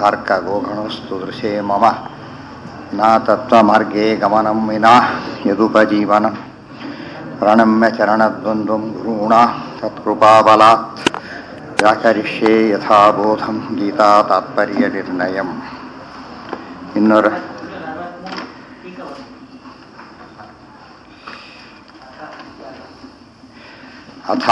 ತಾರ್ಕಗೋಗಣಸ್ತು ದೃಶೇ ಮಮ ನ ತತ್ವಮಾರ್ಗೇ ಗಮನಂ ವಿನಾ ಯದುಪಜೀವನಂ ಪ್ರಣಮ್ಯ ಚರಣದ್ವಂದ್ವಂ ಗುರುಣಾ ತತ್ಕೃಪಾಬಲಾತ್ ವ್ಯಾಕರಿಷ್ಯೇ ಯಥಾಬೋಧಂ ಗೀತಾ ತಾತ್ಪರ್ಯ ನಿರ್ಣಯಂ. ಇನ್ನೂರ ಅಥ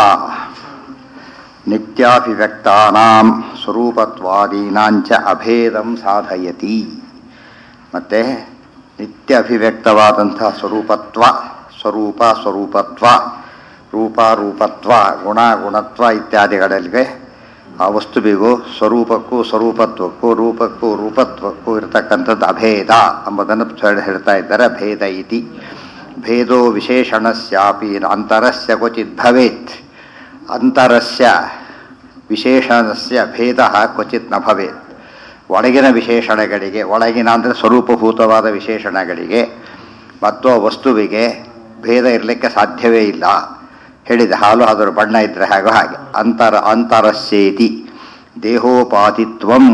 ನಿತ್ಯಾಭಿವ್ಯಕ್ತಾನಾಂ ಸ್ವರೂಪತ್ವಾದೀನಾಂಚ ಅಭೇದಂ ಸಾಧಯತಿ. ಮತ್ತು ನಿತ್ಯ ಅಭಿವ್ಯಕ್ತವಾದಂಥ ಸ್ವರೂಪತ್ವ, ಸ್ವರೂಪ, ಸ್ವರೂಪತ್ವ, ರೂಪ, ರೂಪತ್ವ, ಗುಣ, ಗುಣತ್ವ ಇತ್ಯಾದಿಗಳಿಗೆ ಆ ವಸ್ತುವಿಗೂ ಸ್ವರೂಪಕ್ಕೂ ಸ್ವರೂಪತ್ವಕ್ಕೂ ರೂಪಕ್ಕೂ ರೂಪತ್ವಕ್ಕೂ ಇರತಕ್ಕಂಥದ್ದು ಅಭೇದ ಎಂಬುದನ್ನು ಹೇಳ್ತಾ ಇದ್ದಾರೆ. ಭೇದ ಇತಿ ಭೇದೋ ವಿಶೇಷಣಸ್ಯಾಪಿ ಅಂತರಸ್ಯ ಕ್ವಚಿತ್ ಭವೇತ್. ಅಂತರಸ್ಯ ವಿಶೇಷಣಸ್ಯ ಭೇದ ಕ್ವಚಿತ್ ನ ಭವೇತ್. ಒಳಗಿನ ವಿಶೇಷಣಗಳಿಗೆ, ಒಳಗಿನ ಅಂದರೆ ಸ್ವರೂಪಭೂತವಾದ ವಿಶೇಷಣಗಳಿಗೆ ಮತ್ತು ವಸ್ತುವಿಗೆ ಭೇದ ಇರಲಿಕ್ಕೆ ಸಾಧ್ಯವೇ ಇಲ್ಲ. ಹೇಳಿದೆ, ಹಾಲು ಅದರ ಬಣ್ಣ ಇದ್ದರೆ ಹಾಗೆ ಅಂತರಸ್ಯೇತಿ ದೇಹೋಪಾಧಿತ್ವಂ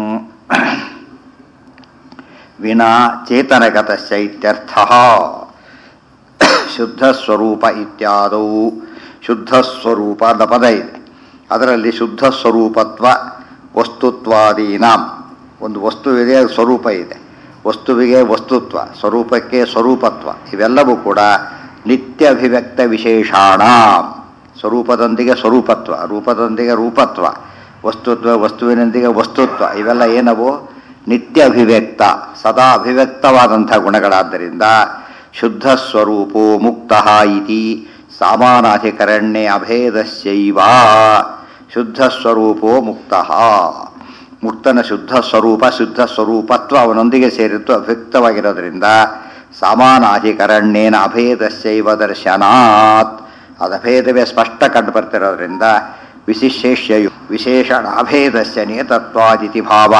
ವಿನಾ ಚೇತನಗತಸ್ಯ ಇತ್ಯರ್ಥಃ. ಶುದ್ಧಸ್ವರೂಪ ಇತ್ಯಾದೌ ಶುದ್ಧಸ್ವರೂಪ ಅಂತ ಪದ ಇದೆ. ಅದರಲ್ಲಿ ಶುದ್ಧಸ್ವರೂಪತ್ವ ವಸ್ತುತ್ವಾದೀನಾಂ, ಒಂದು ವಸ್ತುವಿಗೆ ಸ್ವರೂಪ ಇದೆ, ವಸ್ತುವಿಗೆ ವಸ್ತುತ್ವ, ಸ್ವರೂಪಕ್ಕೆ ಸ್ವರೂಪತ್ವ, ಇವೆಲ್ಲವೂ ಕೂಡ ನಿತ್ಯ ಅಭಿವ್ಯಕ್ತ ವಿಶೇಷಾಣ. ಸ್ವರೂಪದೊಂದಿಗೆ ಸ್ವರೂಪತ್ವ, ರೂಪದೊಂದಿಗೆ ರೂಪತ್ವ, ವಸ್ತುತ್ವ ವಸ್ತುವಿನೊಂದಿಗೆ ವಸ್ತುತ್ವ, ಇವೆಲ್ಲ ಏನವು ನಿತ್ಯ ಅಭಿವ್ಯಕ್ತ, ಸದಾ ಅಭಿವ್ಯಕ್ತವಾದಂಥ ಗುಣಗಳಾದ್ದರಿಂದ ಶುದ್ಧ ಸ್ವರೂಪೋ ಮುಕ್ತ ಇತಿ ಸಾಮಾನಾಧಿಕರಣ್ಯೇ ಅಭೇದಸ್ಯೈವ. ಶುದ್ಧ ಸ್ವರೂಪೋ ಮುಕ್ತ, ಮುಕ್ತನ ಶುದ್ಧ ಸ್ವರೂಪ, ಶುದ್ಧ ಸ್ವರೂಪತ್ವ ಅವನೊಂದಿಗೆ ಸೇರಿತ್ತು ಅವ್ಯಕ್ತವಾಗಿರೋದ್ರಿಂದ ಸಾಮಾನಾಧಿಕರಣ್ಯೇನ ಅಭೇದಸ್ಯೈವ ದರ್ಶನಾತ್, ಅದು ಅಭೇದವೇ ಸ್ಪಷ್ಟ ಕಂಡು ಬರ್ತಿರೋದ್ರಿಂದ ವಿಶಿಷ್ಯ ವಿಶೇಷಣ ಅಭೇದಸ್ಯ ನಿಯತತ್ವಾದಿತಿ ಭಾವ.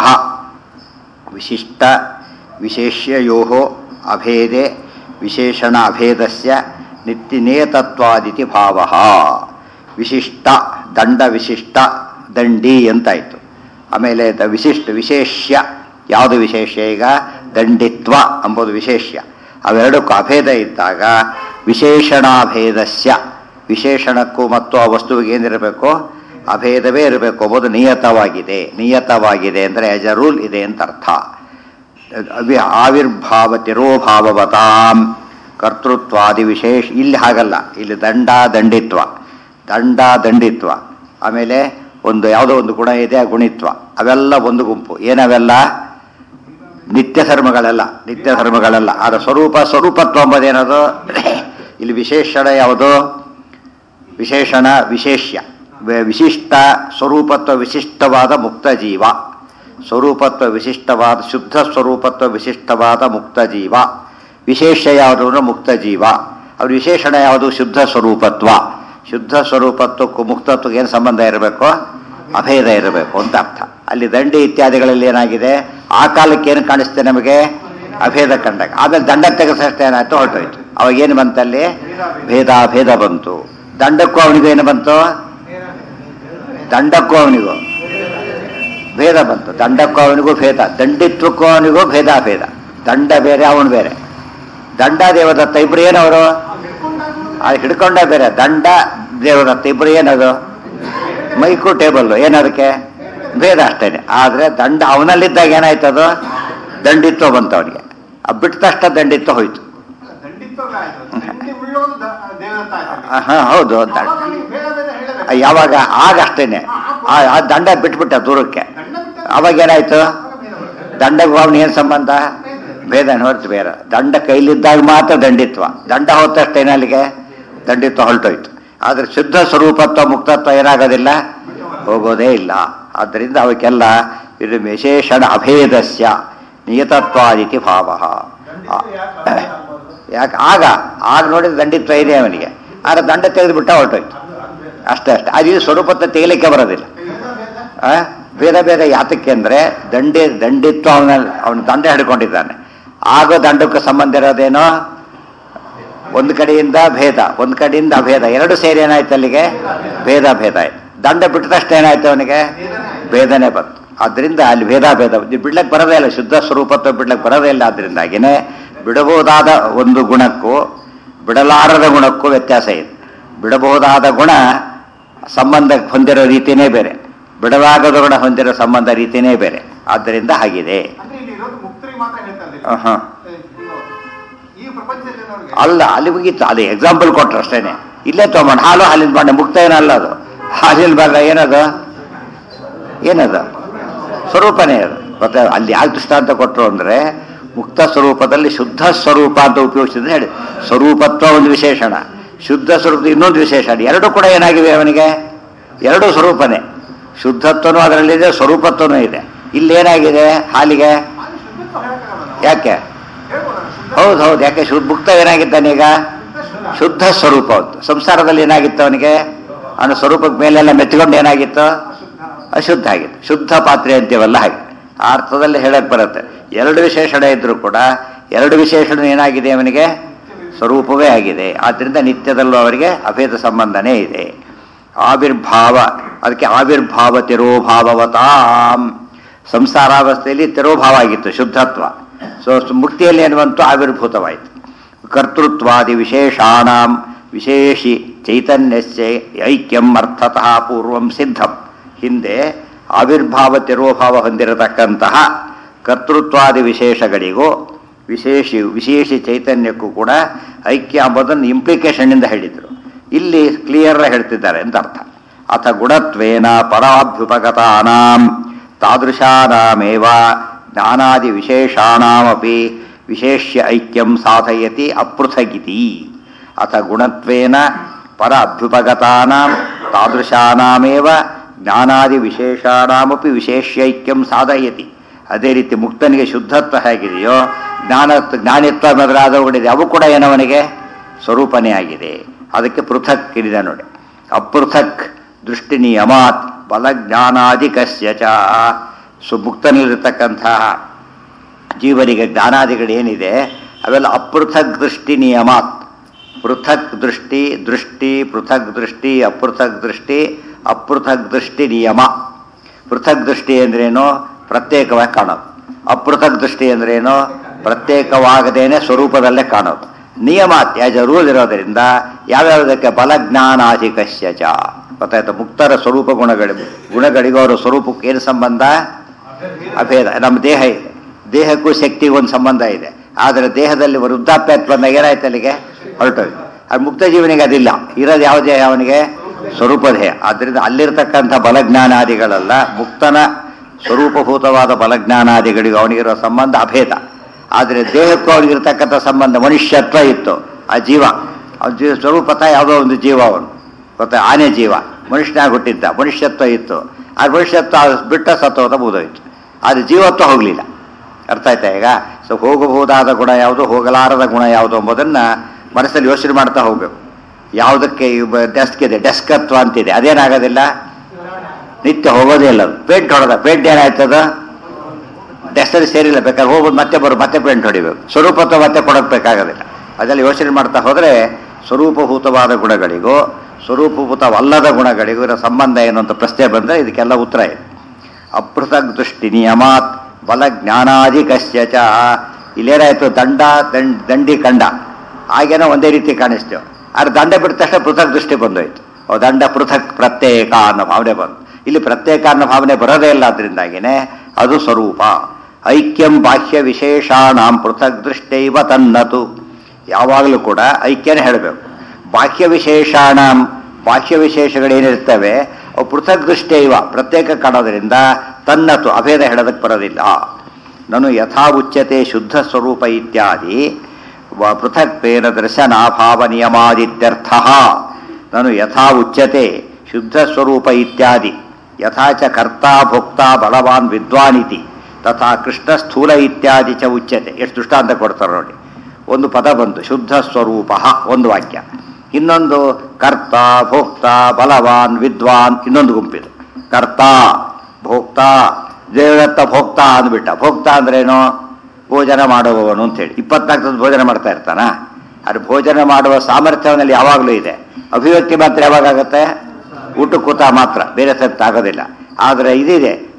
ವಿಶಿಷ್ಟ ವಿಶೇಷ್ಯಯೋ ಅಭೇದೆ ವಿಶೇಷಣ ಅಭೇದಸ್ಯ ನಿತ್ಯ ನಿಯತತ್ವಾದಿತಿ ಭಾವ. ವಿಶಿಷ್ಟ ದಂಡ ವಿಶಿಷ್ಟ ದಂಡಿ ಅಂತಾಯಿತು. ಆಮೇಲೆ ವಿಶಿಷ್ಟ ವಿಶೇಷ್ಯ, ಯಾವುದು ವಿಶೇಷ್ಯ? ಈಗ ದಂಡಿತ್ವ ಎಂಬುದು ವಿಶೇಷ್ಯ. ಅವೆರಡಕ್ಕೂ ಅಭೇದ ಇದ್ದಾಗ ವಿಶೇಷಣಾಭೇದಸ್ಯ, ವಿಶೇಷಣಕ್ಕೂ ಮತ್ತು ಆ ವಸ್ತುವಿಗೆ ಏನಿರಬೇಕು? ಅಭೇದವೇ ಇರಬೇಕು ಎಂಬುದು ನಿಯತವಾಗಿದೆ. ನಿಯತವಾಗಿದೆ ಅಂದರೆ ಆಸ್ ಎ ರೂಲ್ ಇದೆ ಅಂತ ಅರ್ಥ. ಆವಿರ್ಭಾವ ತಿರೋಭಾವವತಾಂ ಕರ್ತೃತ್ವಾದಿ ವಿಶೇಷ. ಇಲ್ಲಿ ಹಾಗಲ್ಲ, ಇಲ್ಲಿ ದಂಡ ದಂಡಿತ್ವ, ದಂಡ ದಂಡಿತ್ವ, ಆಮೇಲೆ ಒಂದು ಯಾವುದೋ ಒಂದು ಗುಣ ಇದೆ, ಗುಣಿತ್ವ, ಅವೆಲ್ಲ ಒಂದು ಗುಂಪು. ಏನವೆಲ್ಲ? ನಿತ್ಯ ಧರ್ಮಗಳೆಲ್ಲ, ನಿತ್ಯ ಧರ್ಮಗಳೆಲ್ಲ. ಅದರ ಸ್ವರೂಪ ಸ್ವರೂಪತ್ವ ಎಂಬುದೇನದು? ಇಲ್ಲಿ ವಿಶೇಷಣ ಯಾವುದು? ವಿಶೇಷಣ ವಿಶೇಷ್ಯ, ವಿಶಿಷ್ಟ ಸ್ವರೂಪತ್ವ ವಿಶಿಷ್ಟವಾದ ಮುಕ್ತ ಜೀವ, ಸ್ವರೂಪತ್ವ ವಿಶಿಷ್ಟವಾದ ಶುದ್ಧ ಸ್ವರೂಪತ್ವ ವಿಶಿಷ್ಟವಾದ ಮುಕ್ತ ಜೀವ. ವಿಶೇಷ ಯಾವುದು? ಮುಕ್ತ ಜೀವ. ಅವ್ರ ವಿಶೇಷಣ ಯಾವುದು? ಶುದ್ಧ ಸ್ವರೂಪತ್ವ. ಶುದ್ಧ ಸ್ವರೂಪತ್ವಕ್ಕೂ ಮುಕ್ತತ್ವಕ್ಕೆ ಏನು ಸಂಬಂಧ ಇರಬೇಕು? ಅಭೇದ ಇರಬೇಕು ಅಂತ ಅರ್ಥ. ಅಲ್ಲಿ ದಂಡಿ ಇತ್ಯಾದಿಗಳಲ್ಲಿ ಏನಾಗಿದೆ? ಆ ಕಾಲಕ್ಕೆ ಏನು ಕಾಣಿಸ್ತೇನೆ ನಮಗೆ? ಅಭೇದ ಕಂಡಾಗ. ಆಮೇಲೆ ದಂಡ ತೆಗೆಸಷ್ಟೇ ಏನಾಯ್ತು, ಹೊರಟೋಯ್ತು. ಅವಾಗೇನು ಬಂತಲ್ಲಿ? ಭೇದ ಬಂತು. ದಂಡಕ್ಕೂ ಅವನಿಗೂ ಏನು ಬಂತು? ದಂಡಕ್ಕೂ ಅವನಿಗೂ ಭೇದ ಬಂತು. ದಂಡಕ್ಕೂ ಅವನಿಗೂ ಭೇದ, ದಂಡಿತ್ವಕ್ಕೂ ಅವನಿಗೂ ಭೇದ. ದಂಡ ಬೇರೆ, ಅವನು ಬೇರೆ. ದಂಡ ದೇವದತ್ತ ಇಬ್ರು ಏನವರು? ಅದು ಹಿಡ್ಕೊಂಡ ಬೇರೆ. ದಂಡ ದೇವದತ್ತ ಇಬ್ರು ಏನದು? ಮೈಕು ಟೇಬಲ್ಲು, ಏನದಕ್ಕೆ? ಭೇದ ಅಷ್ಟೇನೆ. ಆದರೆ ದಂಡ ಅವನಲ್ಲಿದ್ದಾಗ ಏನಾಯ್ತದು? ದಂಡಿತ್ವ ಬಂತು ಅವನಿಗೆ. ಬಿಟ್ಟ ತಕ್ಷಣ ದಂಡಿತ್ವ ಹೋಯ್ತು. ಹೌದು, ಯಾವಾಗ? ಆಗ ಅಷ್ಟೇನೆ. ಆ ದಂಡ ಬಿಟ್ಬಿಟ್ಟ ದೂರಕ್ಕೆ. ಅವಾಗ ಏನಾಯ್ತು? ದಂಡಗೂ ಅವನಿಗೇನು ಸಂಬಂಧ? ಭೇದನ ಹೊರತು ಬೇರೆ. ದಂಡ ಕೈಲಿದ್ದಾಗ ಮಾತ್ರ ದಂಡಿತ್ವ, ದಂಡ ಹೋದ ತಕ್ಷಣ ಅಲ್ಲಿಗೆ ದಂಡಿತ್ವ ಹೊರಟೋಯ್ತು. ಆದರೆ ಶುದ್ಧ ಸ್ವರೂಪತ್ವ ಮುಕ್ತತ್ವ ಏನಾಗೋದಿಲ್ಲ, ಹೋಗೋದೇ ಇಲ್ಲ. ಆದ್ದರಿಂದ ಅವಕ್ಕೆಲ್ಲ ಇದು ವಿಶೇಷಣ ಅಭೇದಸ್ಯ ನಿಯತತ್ವಾದಿತಿ ಭಾವ. ಯಾಕೆ? ಆಗ ನೋಡಿದ ದಂಡಿತ್ವ ಇದೆ ಅವನಿಗೆ, ಆದರೆ ದಂಡ ತೆಗೆದುಬಿಟ್ಟ ಹೊರಟೋಯ್ತು ಅಷ್ಟೇ. ಅದು ಸ್ವರೂಪತ್ವ ತೆಗಿಲಿಕ್ಕೆ ಬರೋದಿಲ್ಲ. ಭೇದ ಯಾತಕ್ಕೆ ಅಂದರೆ ದಂಡಿತ್ವ ಅವನ ದಂಡ ಹಿಡ್ಕೊಂಡಿದ್ದಾನೆ. ಆಗ ದಂಡಕ್ಕೆ ಸಂಬಂಧ ಇರೋದೇನೋ ಒಂದು ಕಡೆಯಿಂದ ಭೇದ, ಒಂದು ಕಡೆಯಿಂದ ಅಭೇದ, ಎರಡು ಸೇರಿ ಏನಾಯ್ತು ಅಲ್ಲಿಗೆ? ಭೇದ ಆಯ್ತು. ದಂಡ ಬಿಟ್ಟ ತಕ್ಷಣ ಏನಾಯ್ತು ಅವನಿಗೆ? ಭೇದನೆ ಬಂತು. ಆದ್ದರಿಂದ ಅಲ್ಲಿ ಭೇದಾಭೇದ ಬಿಡ್ಲಕ್ಕೆ ಬರೋದೇ ಇಲ್ಲ, ಶುದ್ಧ ಸ್ವರೂಪತ್ವ ಬಿಡ್ಲಕ್ಕೆ ಬರೋದೇ ಇಲ್ಲ. ಆದ್ದರಿಂದಾಗಿನೇ ಬಿಡಬಹುದಾದ ಒಂದು ಗುಣಕ್ಕೂ ಬಿಡಲಾರದ ಗುಣಕ್ಕೂ ವ್ಯತ್ಯಾಸ ಇದೆ. ಬಿಡಬಹುದಾದ ಗುಣ ಸಂಬಂಧ ಹೊಂದಿರೋ ರೀತಿಯೇ ಬೇರೆ, ಬಿಡಲಾಗದ ಗುಣ ಹೊಂದಿರೋ ಸಂಬಂಧ ರೀತಿಯೇ ಬೇರೆ. ಆದ್ದರಿಂದ ಹಾಗಿದೆ. ಅಲ್ಲ, ಅಲ್ಲಿ ಮುಗೀತು. ಅದು ಎಕ್ಸಾಂಪಲ್ ಕೊಟ್ರು ಅಷ್ಟೇನೆ. ಇಲ್ಲೇ ತಗೊಂಡು ಹಾಲು ಹಾಲಿನ ಬಾಂಡೆ ಮುಕ್ತ ಏನಲ್ಲ, ಅದು ಹಾಲಿನ ಬಾಂಡೆ ಏನದು ಸ್ವರೂಪನೇ ಅದು. ಮತ್ತೆ ಅಲ್ಲಿ ಯಾಕೆ ದೃಷ್ಟಾಂತ ಕೊಟ್ಟರು ಅಂದರೆ, ಮುಕ್ತ ಸ್ವರೂಪದಲ್ಲಿ ಶುದ್ಧ ಸ್ವರೂಪ ಅಂತ ಉಪಯೋಗಿಸಿದ್ರೆ ಹೇಳಿ, ಸ್ವರೂಪತ್ವ ಒಂದು ವಿಶೇಷಣ, ಶುದ್ಧ ಸ್ವರೂಪದ ಇನ್ನೊಂದು ವಿಶೇಷಣ. ಎರಡು ಕೂಡ ಏನಾಗಿವೆ ಅವನಿಗೆ? ಎರಡು ಸ್ವರೂಪನೇ. ಶುದ್ಧತ್ವನೂ ಅದರಲ್ಲಿದೆ, ಸ್ವರೂಪತ್ವನೂ ಇದೆ. ಇಲ್ಲೇನಾಗಿದೆ ಹಾಲಿಗೆ? ಯಾಕೆ? ಹೌದು, ಯಾಕೆ ಮುಕ್ತ ಏನಾಗಿದ್ದಾನೀಗ? ಶುದ್ಧ ಸ್ವರೂಪ. ಸಂಸಾರದಲ್ಲಿ ಏನಾಗಿತ್ತು ಅವನಿಗೆ? ಅವನ ಸ್ವರೂಪಕ್ಕೆ ಮೇಲೆಲ್ಲ ಮೆತ್ತಿಕೊಂಡು ಏನಾಗಿತ್ತು? ಅಶುದ್ಧ ಆಗಿತ್ತು. ಶುದ್ಧ ಪಾತ್ರೆ ಅಂತೀವಲ್ಲ ಹಾಗೆ ಆ ಅರ್ಥದಲ್ಲಿ ಹೇಳಕ್ ಬರುತ್ತೆ. ಎರಡು ವಿಶೇಷಣ ಇದ್ರೂ ಕೂಡ ಎರಡು ವಿಶೇಷಣ ಏನಾಗಿದೆ ಅವನಿಗೆ? ಸ್ವರೂಪವೇ ಆಗಿದೆ. ಆದ್ದರಿಂದ ನಿತ್ಯದಲ್ಲೂ ಅವರಿಗೆ ಅಭೇದ ಸಂಬಂಧನೇ ಇದೆ. ಆವಿರ್ಭಾವ, ಅದಕ್ಕೆ ಆವಿರ್ಭಾವ ತಿರೋಭಾವವತಾಂ. ಸಂಸಾರಾವಸ್ಥೆಯಲ್ಲಿ ತಿರೋಭಾವ ಆಗಿತ್ತು ಶುದ್ಧತ್ವ. ಮುಕ್ತಿಯಲ್ಲಿ ಏನುವಂತೂ ಆವಿರ್ಭೂತವಾಯಿತು. ಕರ್ತೃತ್ವಾದಿ ವಿಶೇಷಾಣಾಂ ವಿಶೇಷಿ ಚೈತನ್ಯಸ್ಯ ಐಕ್ಯಂ ಅರ್ಥತಃ ಪೂರ್ವಂ ಸಿದ್ಧಂ. ಹಿಂದೆ ಆವಿರ್ಭಾವ ತಿರೋಭಾವ ಹೊಂದಿರತಕ್ಕಂತಹ ಕರ್ತೃತ್ವಾದಿ ವಿಶೇಷಗಳಿಗೂ ವಿಶೇಷಿ ಚೈತನ್ಯಕ್ಕೂ ಕೂಡ ಐಕ್ಯ ಎಂಬುದನ್ನು ಇಂಪ್ಲಿಕೇಶನ್ನಿಂದ ಹೇಳಿದರು. ಇಲ್ಲಿ ಕ್ಲಿಯರ್ ಹೇಳ್ತಿದ್ದಾರೆ ಅಂತ ಅರ್ಥ. ಅಥ ಗುಣತ್ವೇನ ಪರಾಭ್ಯುಪಗತಾನಾಂ ತಾದೃಶಾನಾಮೇವ ಜ್ಞಾನಾದಿ ವಿಶೇಷಾಣಾಮಪಿ ವಿಶೇಷ್ಯ ಐಕ್ಯಂ ಸಾಧಯತಿ ಅಪೃಥಗಿತಿ. ಅಥ ಗುಣತ್ವೇನ ಪರ ಅಭ್ಯುಪಗತಾನಾಂ ತಾದೃಶಾನಾಮೇವ ಜ್ಞಾನಾದಿ ವಿಶೇಷಾಣಾಮಪಿ ವಿಶೇಷ್ಯೈಕ್ಯಂ ಸಾಧಯತಿ. ಅದೇ ರೀತಿ ಮುಕ್ತನಿಗೆ ಶುದ್ಧತ್ವ ಹೇಗಿದೆಯೋ ಜ್ಞಾನಿತ್ವ ಮೊದಲಾದವುಗಳಿದೆ, ಅವು ಕೂಡ ಏನವನಿಗೆ ಸ್ವರೂಪನೇ ಆಗಿದೆ. ಅದಕ್ಕೆ ಪೃಥಕ್ ಇದೆ ನೋಡಿ. ಅಪೃಥಕ್ ದೃಷ್ಟಿ ನಿಯಮಾತ್ ಬಲಜ್ಞಾನಾದಿಕಸ್ಯ ಚ. ಮುಕ್ತನಲ್ಲಿರತಕ್ಕಂತಹ ಜೀವನಿಗೆ ಜ್ಞಾನಾದಿಗಳೇನಿದೆ ಅವೆಲ್ಲ ಅಪೃಥಕ್ ದೃಷ್ಟಿ ನಿಯಮಾತ್. ಪೃಥಕ್ ದೃಷ್ಟಿ, ಪೃಥಕ್ ದೃಷ್ಟಿ, ಅಪೃಥಕ್ ದೃಷ್ಟಿ, ಅಪೃಥಕ್ ದೃಷ್ಟಿ ನಿಯಮ. ಪೃಥಕ್ ದೃಷ್ಟಿ ಅಂದ್ರೇನು? ಪ್ರತ್ಯೇಕವಾಗಿ ಕಾಣೋದು. ಅಪೃಥಕ್ ದೃಷ್ಟಿ ಅಂದ್ರೇನು? ಪ್ರತ್ಯೇಕವಾಗದೇನೆ ಸ್ವರೂಪದಲ್ಲೇ ಕಾಣೋದು. ನಿಯಮಾತ್ ಯಾಜ ರೂಲ್ ಇರೋದರಿಂದ ಯಾವ್ಯಾವುದಕ್ಕೆ ಬಲಜ್ಞಾನಾಧಿಕಸ್ಯ ಚ. ಗೊತ್ತಾಯ್ತು? ಮುಕ್ತರ ಸ್ವರೂಪ ಗುಣಗಳಿಗೂ ಅವರ ಸ್ವರೂಪಕ್ಕೆ ಏನು ಸಂಬಂಧ? ಅಭೇದ. ನಮ್ಮ ದೇಹ ಇದೆ, ದೇಹಕ್ಕೂ ಶಕ್ತಿಗೂ ಒಂದು ಸಂಬಂಧ ಇದೆ. ಆದರೆ ದೇಹದಲ್ಲಿ ವೃದ್ಧಾಪ್ಯತ್ವ ಬಂದಾಗ ಏನಾಯ್ತು? ಅಲ್ಲಿಗೆ ಹೊರಟೋಯ್ತು. ಅದು ಮುಕ್ತ ಜೀವನಿಗೆ ಅದಿಲ್ಲ. ಇರೋದು ಯಾವ ದೇಹ ಅವನಿಗೆ? ಸ್ವರೂಪ ದೇಹ. ಆದ್ದರಿಂದ ಅಲ್ಲಿರ್ತಕ್ಕಂಥ ಬಲಜ್ಞಾನಾದಿಗಳೆಲ್ಲ ಮುಕ್ತನ ಸ್ವರೂಪಭೂತವಾದ ಬಲಜ್ಞಾನಾದಿಗಳಿಗೂ ಅವನಿಗಿರೋ ಸಂಬಂಧ ಅಭೇದ. ಆದರೆ ದೇಹಕ್ಕೂ ಅವನಿಗಿರ್ತಕ್ಕಂಥ ಸಂಬಂಧ ಮನುಷ್ಯತ್ವ ಇತ್ತು. ಆ ಜೀವ ಸ್ವರೂಪತಃ ಯಾವುದೋ ಒಂದು ಜೀವ ಅವನು. ಗೊತ್ತಾ? ಆನೆ ಜೀವ, ಮನುಷ್ಯನಾಗ ಹುಟ್ಟಿದ್ದ, ಮನುಷ್ಯತ್ವ ಇತ್ತು. ಆ ಮನುಷ್ಯತ್ವ ಬಿಟ್ಟ ಸತ್ವತ ಮುಗಿದೋಯ್ತು. ಆದರೆ ಜೀವತ್ವ ಹೋಗಲಿಲ್ಲ. ಅರ್ಥ ಆಯ್ತಾ ಈಗ? ಹೋಗಬಹುದಾದ ಗುಣ ಯಾವುದು, ಹೋಗಲಾರದ ಗುಣ ಯಾವುದು ಎಂಬುದನ್ನು ಮನಸ್ಸಲ್ಲಿ ಯೋಚನೆ ಮಾಡ್ತಾ ಹೋಗ್ಬೇಕು. ಯಾವುದಕ್ಕೆ ಡೆಸ್ಕ್ ಇದೆ, ಡೆಸ್ಕತ್ವ ಅಂತಿದೆ, ಅದೇನಾಗೋದಿಲ್ಲ, ನಿತ್ಯ ಹೋಗೋದೇ ಇಲ್ಲ. ಪೇಂಟ್ ಹೊಡೆದ, ಪೇಂಟ್ ಏನಾಯ್ತದ? ಡೆಸ್ಕಲ್ಲಿ ಸೇರಿಲ್ಲ, ಬೇಕಾದ್ರೆ ಹೋಗೋದು ಮತ್ತೆ ಪೇಂಟ್ ಹೊಡಿಬೇಕು. ಸ್ವರೂಪತ್ವ ಮತ್ತೆ ಕೊಡೋಕೆ ಬೇಕಾಗೋದಿಲ್ಲ. ಅದೆಲ್ಲ ಯೋಚನೆ ಮಾಡ್ತಾ ಹೋದರೆ ಸ್ವರೂಪಭೂತವಾದ ಗುಣಗಳಿಗೂ ಸ್ವರೂಪಭೂತವಲ್ಲದ ಗುಣಗಳಿಗೂ ಇರೋ ಸಂಬಂಧ ಏನು ಅಂತ ಪ್ರಶ್ನೆ ಬಂದರೆ ಇದಕ್ಕೆಲ್ಲ ಉತ್ತರ ಇದೆ. ಅಪೃಥಕ್ ದೃಷ್ಟಿ ನಿಯಮಾತ್ ಬಲಜ್ಞಾನಾದಿಕಸ್ಯ ಚ. ಇಲ್ಲೇನಾಯಿತು? ದಂಡಿ ಕಂಡ ಆಗೇನೋ ಒಂದೇ ರೀತಿ ಕಾಣಿಸ್ತೇವೆ. ಆದ್ರೆ ದಂಡ ಬಿಟ್ಟ ತಕ್ಷಣ ಪೃಥಕ್ ದೃಷ್ಟಿ ಬಂದೋಯ್ತು. ದಂಡ ಪೃಥಕ್ ಪ್ರತ್ಯೇಕ ಅನ್ನೋ ಭಾವನೆ ಬಂತು. ಇಲ್ಲಿ ಪ್ರತ್ಯೇಕ ಅನ್ನೋ ಭಾವನೆ ಬರೋದೇ ಇಲ್ಲ. ಅದರಿಂದಾಗಿನೇ ಅದು ಸ್ವರೂಪ. ಐಕ್ಯಂ ಬಾಹ್ಯ ವಿಶೇಷಾಣಾಂ ಪೃಥಕ್ ದೃಷ್ಟೈವ ತನ್ನತು. ಯಾವಾಗಲೂ ಕೂಡ ಐಕ್ಯನೇ ಹೇಳಬೇಕು. ಬಾಹ್ಯ ವಿಶೇಷಾಣಾಂ, ಬಾಹ್ಯ ವಿಶೇಷಗಳೇನಿರ್ತವೆ ಅವು ಪೃಥಕ್ ದೃಷ್ಟೈವ ಪ್ರತ್ಯೇಕ ಕಾಣೋದ್ರಿಂದ ತನ್ನತು ಅಭೇದ ಹೇಳೋದಕ್ಕೆ ಬರೋದಿಲ್ಲ. ನಾನು ಯಥಾ ಉಚ್ಯತೆ ಶುದ್ಧ ಸ್ವರೂಪ ಇತ್ಯಾದಿ ಪೃಥಕ್ವೇನ ದರ್ಶನಾಭಾವ ನಿಯಮಾದಿತ್ಯರ್ಥ. ನಾನು ಯಥಾ ಉಚ್ಯತೆ ಶುದ್ಧ ಸ್ವರೂಪ ಇತ್ಯಾದಿ ಯಥಾ ಚ ಕರ್ತಾ ಭೋಕ್ತಾ ಬಲವಾನ್ ವಿದ್ವಾನಿತಿ ತಥಾ ಕೃಷ್ಣ ಸ್ಥೂಲ ಇತ್ಯಾದಿ ಚ ಉಚ್ಯತೆ. ಎಷ್ಟು ದೃಷ್ಟಾಂತ ಕೊಡ್ತಾರೆ ನೋಡಿ. ಒಂದು ಪದ ಬಂತು ಶುದ್ಧ ಸ್ವರೂಪ, ಒಂದು ವಾಕ್ಯ. ಇನ್ನೊಂದು ಕರ್ತ ಭೋಕ್ತ ಬಲವಾನ್ ವಿದ್ವಾನ್, ಇನ್ನೊಂದು ಗುಂಪಿದು. ಕರ್ತ ಭೋಕ್ತ, ದೇವದತ್ತ ಭೋಕ್ತ ಅಂದ್ಬಿಟ್ಟ. ಭೋಕ್ತ ಅಂದ್ರೇನು? ಭೋಜನ ಮಾಡುವವನು ಅಂತೇಳಿ. 24 ಭೋಜನ ಮಾಡ್ತಾ ಇರ್ತಾನ. ಅದು ಭೋಜನ ಮಾಡುವ ಸಾಮರ್ಥ್ಯವನಲ್ಲಿ ಯಾವಾಗಲೂ ಇದೆ. ಅಭಿವ್ಯಕ್ತಿ ಮಾತ್ರ ಯಾವಾಗತ್ತೆ? ಊಟ ಕೂತ ಮಾತ್ರ, ಬೇರೆ ಸತ್ತು ಆಗೋದಿಲ್ಲ. ಆದರೆ ಇದಿದೆ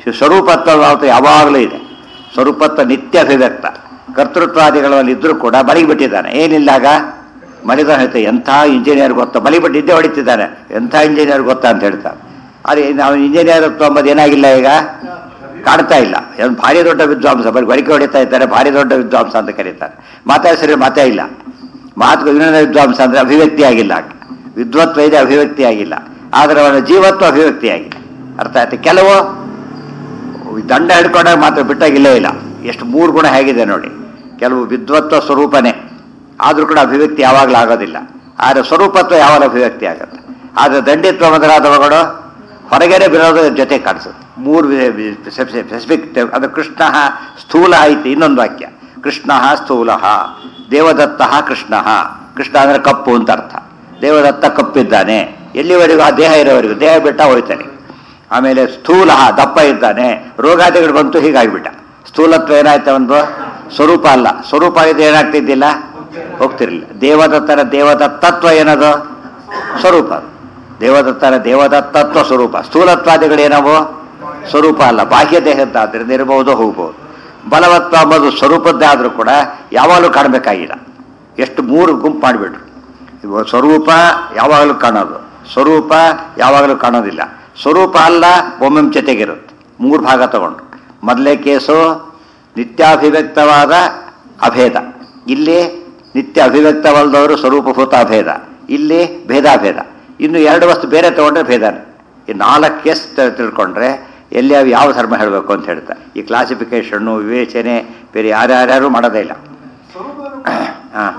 ಸ್ವರೂಪತ್ವ ಯಾವಾಗಲೂ ಇದೆ. ಸ್ವರೂಪತ್ವ ನಿತ್ಯ ಅಭಿವ್ಯಕ್ತ. ಕರ್ತೃತ್ವಾದಿಗಳಲ್ಲಿ ಇದ್ರೂ ಕೂಡ ಬಲಿಬಿಟ್ಟಿದ್ದಾನೆ. ಏನಿಲ್ಲಾಗ ಮಲಿದ ಹೇಳ್ತಾ ಎಂಥ ಇಂಜಿನಿಯರ್ ಗೊತ್ತಾ, ಬಲಿಬಿಟ್ಟಿದ್ದೇ ಹೊಡಿತಿದ್ದಾನೆ, ಎಂಥ ಇಂಜಿನಿಯರ್ ಗೊತ್ತಾ ಅಂತ ಹೇಳ್ತಾರೆ. ಅದೇ ನಾವು ಇಂಜಿನಿಯರ್ ಅಂಬದು ಏನಾಗಿಲ್ಲ, ಈಗ ಕಾಣ್ತಾ ಇಲ್ಲ. ಭಾರಿ ದೊಡ್ಡ ವಿದ್ವಾಂಸ, ಬರೀ ಬರಿಕೆ ಹೊಡಿತಾ ಇದ್ದಾರೆ, ಭಾರಿ ದೊಡ್ಡ ವಿದ್ವಾಂಸ ಅಂತ ಕರೀತಾರೆ. ಮಾತಾಡಿಸಿದ್ರೆ ಮಾತೇ ಇಲ್ಲ. ಮಾತು ವಿಜ್ಞಾನ ವಿದ್ವಾಂಸ ಅಂದರೆ ಅಭಿವ್ಯಕ್ತಿ ಆಗಿಲ್ಲ. ವಿದ್ವತ್ವ ಇದೆ, ಅಭಿವ್ಯಕ್ತಿ ಆಗಿಲ್ಲ. ಆದರೆ ಅವನ ಜೀವತ್ವ ಅಭಿವ್ಯಕ್ತಿ ಆಗಿದೆ. ಅರ್ಥ ಆಯ್ತು. ಕೆಲವು ದಂಡ ಹಿಡ್ಕೊಂಡಾಗ ಮಾತ್ರ ಬಿಟ್ಟಾಗಿಲ್ಲೇ ಇಲ್ಲ. ಎಷ್ಟು 3 ಗುಣ ಹೇಗಿದೆ ನೋಡಿ. ಕೆಲವು ವಿದ್ವತ್ವ ಸ್ವರೂಪನೇ, ಆದರೂ ಕೂಡ ಅಭಿವ್ಯಕ್ತಿ ಯಾವಾಗಲೂ ಆಗೋದಿಲ್ಲ. ಆದರೆ ಸ್ವರೂಪತ್ವ ಯಾವಾಗ ಅಭಿವ್ಯಕ್ತಿ ಆಗುತ್ತೆ. ಆದರೆ ದಂಡಿತ್ವ ಮೊದಲಾದವುಗಳು ಹೊರಗಡೆ ಬಿಡೋದು ಜೊತೆ ಕಾಣಿಸುತ್ತೆ. 3 ಸ್ಪೆಸಿಫಿಕ್. ಅದು ಕೃಷ್ಣ ಸ್ಥೂಲ ಐತಿ. ಇನ್ನೊಂದು ವಾಕ್ಯ, ಕೃಷ್ಣ ಸ್ಥೂಲ, ದೇವದತ್ತ ಕೃಷ್ಣ. ಕೃಷ್ಣ ಅಂದರೆ ಕಪ್ಪು ಅಂತ ಅರ್ಥ. ದೇವದತ್ತ ಕಪ್ಪಿದ್ದಾನೆ. ಎಲ್ಲಿವರೆಗೂ ಆ ದೇಹ ಇರೋವರೆಗೂ, ದೇಹ ಬಿಟ್ಟ ಹೋಯ್ತಾನೆ. ಆಮೇಲೆ ಸ್ಥೂಲ, ದಪ್ಪ ಇದ್ದಾನೆ. ರೋಗಾದಿಗಳು ಬಂತು, ಹೀಗಾಗಿಬಿಟ್ಟ. ಸ್ಥೂಲತ್ವ ಏನಾಯ್ತು, ಒಂದು ಸ್ವರೂಪ ಅಲ್ಲ. ಸ್ವರೂಪ ಆಗಿದ್ರೆ ಏನಾಗ್ತಿದ್ದಿಲ್ಲ, ಹೋಗ್ತಿರ್ಲಿಲ್ಲ. ದೇವದತ್ತರ ದೇವದತ್ತತ್ವ ಏನದು, ಸ್ವರೂಪ. ದೇವದತ್ತರ ದೇವದತ್ತತ್ವ ಸ್ವರೂಪ. ಸ್ಥೂಲತ್ವಾದಿಗಳೇನವು ಸ್ವರೂಪ ಅಲ್ಲ, ಬಾಹ್ಯ ದೇಹದ್ದಾದ್ರಿಂದ ಇರಬಹುದು, ಹೋಗ್ಬೋದು. ಬಲವತ್ವ ಅಂಬೋದು ಸ್ವರೂಪದ್ದೇ ಆದರೂ ಕೂಡ ಯಾವಾಗಲೂ ಕಾಣಬೇಕಾಗಿಲ್ಲ. ಎಷ್ಟು 3 ಗುಂಪು ಮಾಡಿಬಿಟ್ರು. ಸ್ವರೂಪ ಯಾವಾಗಲೂ ಕಾಣೋದು, ಸ್ವರೂಪ ಯಾವಾಗಲೂ ಕಾಣೋದಿಲ್ಲ. ಸ್ವರೂಪ ಅಲ್ಲ, ಒಮ್ಮೆ ಜೊತೆಗಿರುತ್ತೆ. 3 ಭಾಗ ತಗೊಂಡು. ಮೊದಲೇ ಕೇಸು ನಿತ್ಯಾಭಿವ್ಯಕ್ತವಾದ ಅಭೇದ. ಇಲ್ಲಿ ನಿತ್ಯ ಅಭಿವ್ಯಕ್ತವಲ್ಲದವರು ಸ್ವರೂಪಭೂತ ಅಭೇದ. ಇಲ್ಲಿ ಭೇದಾಭೇದ. ಇನ್ನು 2 ವಸ್ತು ಬೇರೆ ತಗೊಂಡ್ರೆ ಭೇದನೇ. ಈ 4 ಕೇಸ್ ತಿಳ್ಕೊಂಡ್ರೆ ಎಲ್ಲಿ ಯಾವ ಧರ್ಮ ಹೇಳಬೇಕು ಅಂತ ಹೇಳ್ತಾರೆ. ಈ ಕ್ಲಾಸಿಫಿಕೇಶನ್ನು, ವಿವೇಚನೆ ಬೇರೆ ಯಾರ್ಯಾರು ಮಾಡೋದೇ ಇಲ್ಲ. ಹಾಂ,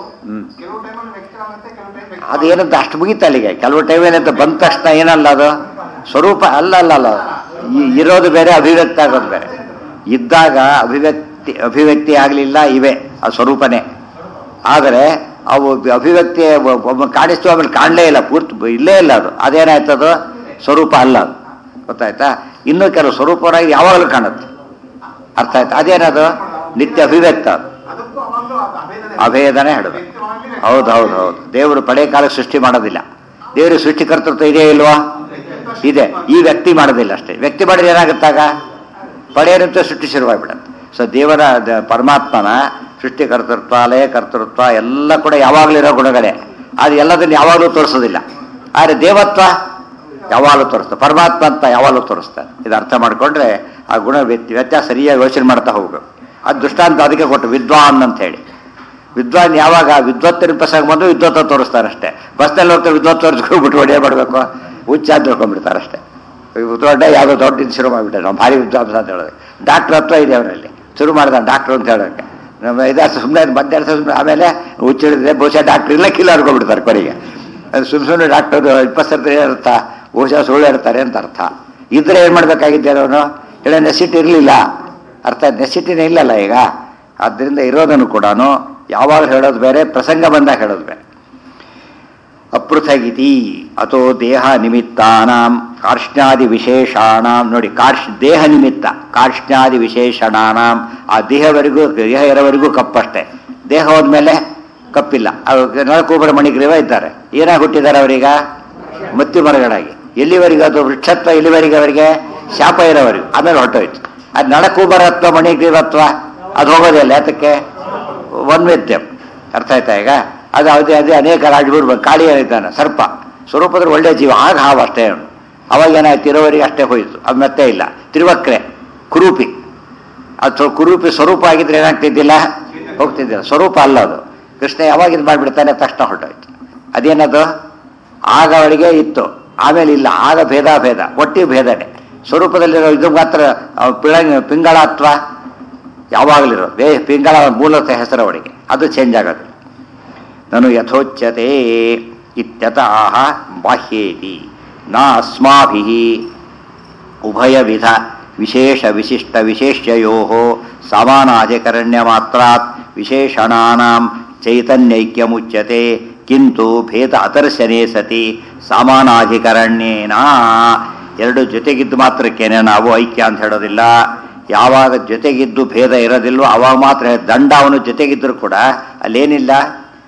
ಅದೇನಂತ ಅಷ್ಟು ಮುಗಿತ ಅಲ್ಲಿಗೆ. ಕೆಲವು ಟೈಮ್ ಏನಂತ ಬಂದ ತಕ್ಷಣ ಏನಲ್ಲ, ಅದು ಸ್ವರೂಪ ಅಲ್ಲ. ಇರೋದು ಬೇರೆ, ಅಭಿವ್ಯಕ್ತಿ ಆಗೋದು ಬೇರೆ. ಇದ್ದಾಗ ಅಭಿವ್ಯಕ್ತಿ ಆಗಲಿಲ್ಲ, ಇವೆ ಅದು ಸ್ವರೂಪನೇ. ಆದರೆ ಅವು ಅಭಿವ್ಯಕ್ತಿ ಕಾಣಿಸ್ತು, ಆಮೇಲೆ ಕಾಣಲೇ ಇಲ್ಲ, ಪೂರ್ತಿ ಇಲ್ಲೇ ಇಲ್ಲ. ಅದೇನಾಯ್ತದು ಸ್ವರೂಪ ಅಲ್ಲ. ಅದು ಗೊತ್ತಾಯ್ತಾ. ಇನ್ನೂ ಕೆಲವು ಸ್ವರೂಪವಾಗಿ ಯಾವಾಗಲೂ ಕಾಣುತ್ತೆ. ಅರ್ಥ ಆಯ್ತು. ಅದೇನದು ನಿತ್ಯ ಅಭಿವ್ಯಕ್ತ, ಅಭೇದನೆ ಹೇಳೋದು. ಹೌದು. ದೇವರು ಪಡೆ ಕಾಲಕ್ಕೆ ಸೃಷ್ಟಿ ಮಾಡೋದಿಲ್ಲ. ದೇವರು ಸೃಷ್ಟಿಕರ್ತೃತ್ವ ಇದೆಯೇ ಇಲ್ವಾ, ಇದೆ. ಈ ವ್ಯಕ್ತಿ ಮಾಡೋದಿಲ್ಲ ಅಷ್ಟೇ. ವ್ಯಕ್ತಿ ಮಾಡಿದ್ರೆ ಏನಾಗುತ್ತಾಗ ಪಡೆಯಂತ ಸೃಷ್ಟಿ ಶುರುವಾಗ್ಬಿಡುತ್ತೆ. ಸೊ ದೇವರ ಪರಮಾತ್ಮನ ಸೃಷ್ಟಿಕರ್ತೃತ್ವ, ಲಯ ಕರ್ತೃತ್ವ ಎಲ್ಲ ಕೂಡ ಯಾವಾಗಲಿರೋ ಗುಣಗಳೇ. ಅದು ಎಲ್ಲದನ್ನು ಯಾವಾಗಲೂ ತೋರಿಸೋದಿಲ್ಲ. ಆದರೆ ದೇವತ್ವ ಯಾವಾಗಲೂ ತೋರಿಸ್ತಾರೆ. ಪರಮಾತ್ಮ ಅಂತ ಯಾವಾಗಲೂ ತೋರಿಸ್ತಾರೆ. ಇದು ಅರ್ಥ ಮಾಡಿಕೊಂಡ್ರೆ ಆ ಗುಣ ವ್ಯತ್ಯಾಸ ಸರಿಯಾಗಿ ಯೋಚನೆ ಮಾಡ್ತಾ ಹೋಗ್ಬೇಕು. ಅದು ದೃಷ್ಟಾಂತ ಅದಕ್ಕೆ ಕೊಟ್ಟು, ವಿದ್ವಾನ್ ಅಂತ ಹೇಳಿ. ವಿದ್ವಾನ್ ಯಾವಾಗ ವಿದ್ವತ್ತಿನ ಪ್ರಸಂಗ ಬಂದು ವಿದ್ವತ್ವ ತೋರಿಸ್ತಾರೆ ಅಷ್ಟೇ. ಬಸ್ನಲ್ಲಿ ಹೋಗ್ತಾರೆ, ವಿದ್ವತ್ ತೋರಿಸ್ಕೊಂಡ್ಬಿಟ್ಟು ಹೊಡೆಯ ಮಾಡಬೇಕು, ಹುಚ್ಚ ಅಂತ ತಿಳ್ಕೊಂಡ್ಬಿಡ್ತಾರೆ ಅಷ್ಟೇ. ದೊಡ್ಡ ಯಾವುದೋ ದೊಡ್ಡ ಶುರು ಮಾಡಿಬಿಟ್ಟೆ, ನಾವು ಭಾರಿ ವಿದ್ವಾಂಸ ಅಂತ ಹೇಳೋದು. ಡಾಕ್ಟ್ರ್ ಹತ್ರ ಇದೆ ಅವರಲ್ಲಿ, ಶುರು ಮಾಡಿದ ಡಾಕ್ಟ್ರು ಅಂತ ಹೇಳೋಕ್ಕೆ. ನಮ್ಮ ಇದಾರ್ಥ ಸುಮ್ಮನೆ ಮಧ್ಯಾಹ್ನ ಸುಮ್ಮನೆ, ಆಮೇಲೆ ಹುಚ್ಚಿಡಿದ್ರೆ ಬಹುಶಃ ಡಾಕ್ಟ್ರ್ ಇಲ್ಲ ಕಿಲ್ಲ ಅನ್ಕೊಂಡ್ಬಿಡ್ತಾರೆ ಕೊನೆಗೆ. ಅದು ಸುಮ್ಮನೆ ಡಾಕ್ಟರ್ 20 ಸರ್ತಿ ಅರ್ಥ, ಬಹುಶಃ ಸುಳ್ಳು ಇರ್ತಾರೆ ಅಂತ ಅರ್ಥ. ಇದ್ರೆ ಏನು ಮಾಡಬೇಕಾಗಿದ್ದೆ ಅವನು ಹೇಳೋ ನೆಸಿಟಿ ಇರಲಿಲ್ಲ. ಅರ್ಥ ನೆಸಿಟಿನೇ ಇಲ್ಲಲ್ಲ ಈಗ. ಆದ್ದರಿಂದ ಇರೋದನ್ನು ಕೂಡ ಯಾವಾಗ ಹೇಳೋದು ಬೇರೆ, ಪ್ರಸಂಗ ಬಂದಾಗ ಹೇಳೋದು ಬೇರೆ. ಅಪೃಥಗಿತಿ ಅಥೋ ದೇಹ ನಿಮಿತ್ತಾನಾಂ ಕಾರ್ಷ್ಣ್ಯಾದಿ ವಿಶೇಷಾಣಾಂ. ನೋಡಿ, ದೇಹ ನಿಮಿತ್ತ ಕಾರ್ಷ್ಣ್ಯಾದಿ ವಿಶೇಷಣಾನಾಂ. ಆ ದೇಹ ಇರೋವರೆಗೂ ಕಪ್ಪಷ್ಟೇ. ದೇಹ ಹೋದ್ಮೇಲೆ ಕಪ್ಪಿಲ್ಲ. ನಳಕೂಬರ ಮಣಿಗ್ರೀವ ಇದ್ದಾರೆ. ಏನಾಗಿ ಹುಟ್ಟಿದ್ದಾರೆ ಅವರೀಗ? ಮತ್ತಿ ಮರಗಳಾಗಿ. ಎಲ್ಲಿವರೆಗೂ ಅದು ವೃಕ್ಷತ್ವ, ಎಲ್ಲಿವರೆಗೆ ಅವರಿಗೆ ಶಾಪ ಇರೋವರೆಗೂ. ಆಮೇಲೆ ಹೊರಟೋಯ್ತು. ಅದು ನಳಕೂಬರತ್ವ ಮಣಿಗ್ರೀವತ್ವ ಅದು ಹೋಗೋದಿಲ್ಲ. ಯಾತಕ್ಕೆ? ವನ್ವೇದ್ಯಂ. ಅರ್ಥ ಆಯ್ತಾ ಈಗ? ಅದು ಅದೇ ಅನೇಕ ರಾಜಗುರು ಕಾಳಿ ಇದ್ದಾನೆ, ಸರ್ಪ ಸ್ವರೂಪದ್ರೆ ಒಳ್ಳೆಯ ಜೀವ. ಆಗ ಹಾವು ಅಷ್ಟೇ. ಅವಾಗ ಏನಾಯ್ತು, ಇರೋವರೆಗೆ ಅಷ್ಟೇ ಹೋಯಿತು. ಅದು ಮತ್ತೆ ಇಲ್ಲ. ತಿರುವಕ್ರೆ ಕುರೂಪಿ, ಅದು ಕುರೂಪಿ ಸ್ವರೂಪ ಆಗಿದ್ರೆ ಏನಾಗ್ತಿದ್ದಿಲ್ಲ, ಹೋಗ್ತಿದ್ದಿಲ್ಲ. ಸ್ವರೂಪ ಅಲ್ಲ ಅದು. ಕೃಷ್ಣ ಯಾವಾಗ ಇದು ಮಾಡಿಬಿಡ್ತಾನೆ, ತಕ್ಷಣ ಹೊರಟೋಯ್ತು. ಅದೇನದು? ಆಗ ಅವಳಿಗೆ ಇತ್ತು, ಆಮೇಲೆ ಇಲ್ಲ. ಆಗ ಭೇದ ಒಟ್ಟಿ ಭೇದನೆ. ಸ್ವರೂಪದಲ್ಲಿರೋ ಇದು ಮಾತ್ರ ಪಿಂಗಳ ಅಥವಾ ಯಾವಾಗಲಿರೋ ಪಿಂಗಳ ಮೂಲತ ಹೆಸರು ಅವಳಿಗೆ, ಅದು ಚೇಂಜ್ ಆಗೋದು. ನನು ಯಥೋಚ್ಯತೆ ಇತ್ಯತಃ ಬಾಹ್ಯೇತಿ ನ ಅಸ್ಮಾಭಿಃ ಉಭಯವಿಧ ವಿಶೇಷ ವಿಶಿಷ್ಟ ವಿಶೇಷ್ಯಯೋ ಸಮಾನಾಧಿಕರಣ್ಯ ಮಾತ್ರಾತ್ ವಿಶೇಷಣಾನಾಂ ಚೈತನ್ಯೈಕ್ಯಮುಚ್ಯತೆ. ಕಿಂತು ಭೇದ ಅದರ್ಶನೇ ಸತಿ ಸಮಾನಾಧಿಕರಣ್ಯೇನ. 2 ಜೊತೆಗಿದ್ದು ಮಾತ್ರಕ್ಕೇನೆ ನಾವು ಐಕ್ಯ ಅಂತ ಹೇಳೋದಿಲ್ಲ. ಯಾವಾಗ ಜೊತೆಗಿದ್ದು ಭೇದ ಇರೋದಿಲ್ವೋ ಅವಾಗ ಮಾತ್ರ. ದಂಡ ಅವನು ಜೊತೆಗಿದ್ದರೂ ಕೂಡ ಅಲ್ಲೇನಿಲ್ಲ,